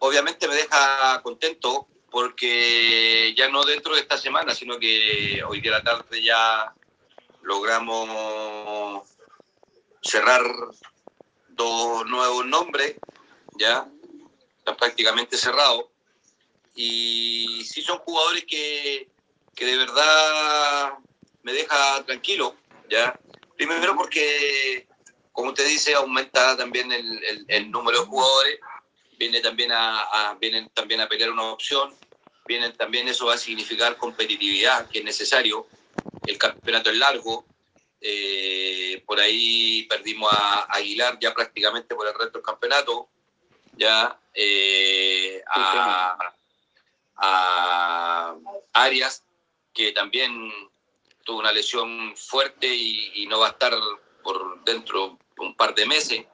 obviamente me deja contento porque ya no dentro de esta semana, sino que hoy día a la tarde ya logramos cerrar 2 nuevos nombres, ya están prácticamente cerrados. Y sí son jugadores que de verdad me deja tranquilo, ¿ya? Primero porque, como te dice, aumenta también el número de jugadores, vienen también a pelear una opción, vienen también, eso va a significar competitividad, que es necesario, el campeonato es largo, por ahí perdimos a Aguilar ya prácticamente por el resto del campeonato, ya a Arias, que también tuvo una lesión fuerte y no va a estar por dentro un par de meses.